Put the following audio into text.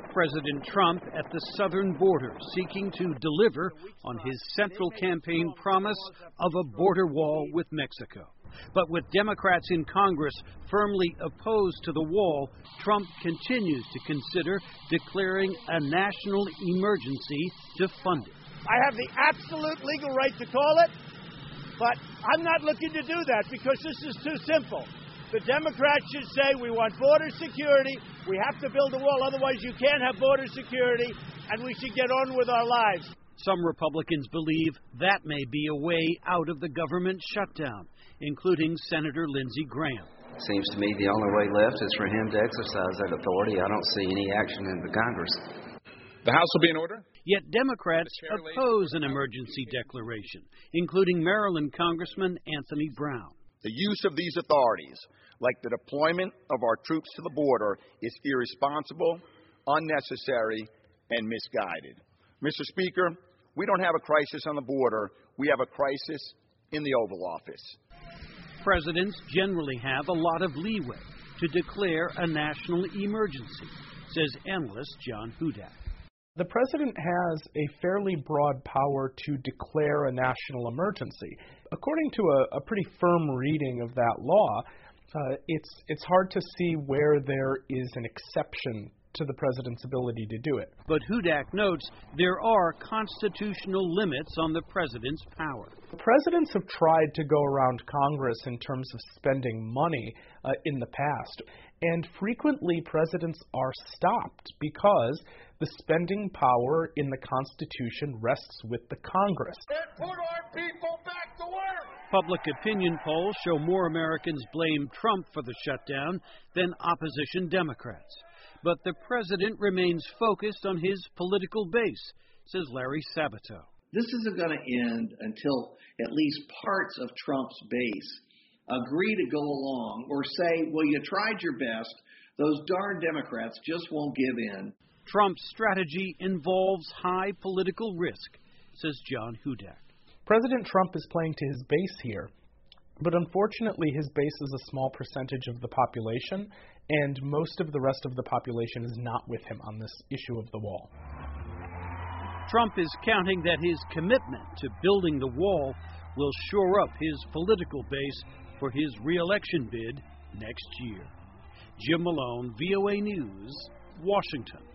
President Trump at the southern border, seeking to deliver on his central campaign promise of a border wall with Mexico. But with Democrats in Congress firmly opposed to the wall, Trump continues to consider declaring a national emergency to fund it. I have the absolute legal right to call it, but I'm not looking to do that because this is too simple. The Democrats should say we want border security, we have to build a wall, otherwise you can't have border security, and we should get on with our lives. Some Republicans believe that may be a way out of the government shutdown, including Senator Lindsey Graham. Seems to me the only way left is for him to exercise that authority. I don't see any action in the Congress. The House will be in order. Yet Democrats oppose an emergency declaration, including Maryland Congressman Anthony Brown. The use of these authorities, like the deployment of our troops to the border, is irresponsible, unnecessary, and misguided. Mr. Speaker, we don't have a crisis on the border. We have a crisis in the Oval Office. Presidents generally have a lot of leeway to declare a national emergency, says analyst John Hudak. The president has a fairly broad power to declare a national emergency. According to a pretty firm reading of that law, it's hard to see where there is an exception to the president's ability to do it. But Hudak notes there are constitutional limits on the president's power. Presidents have tried to go around Congress in terms of spending money in the past, and frequently presidents are stopped because the spending power in the Constitution rests with the Congress. Put our people back to work! Public opinion polls show more Americans blame Trump for the shutdown than opposition Democrats. But the president remains focused on his political base, says Larry Sabato. This isn't going to end until at least parts of Trump's base agree to go along or say, well, you tried your best. Those darn Democrats just won't give in. Trump's strategy involves high political risk, says John Hudak. President Trump is playing to his base here, but unfortunately his base is a small percentage of the population, and most of the rest of the population is not with him on this issue of the wall. Trump is counting that his commitment to building the wall will shore up his political base for his re-election bid next year. Jim Malone, VOA News, Washington.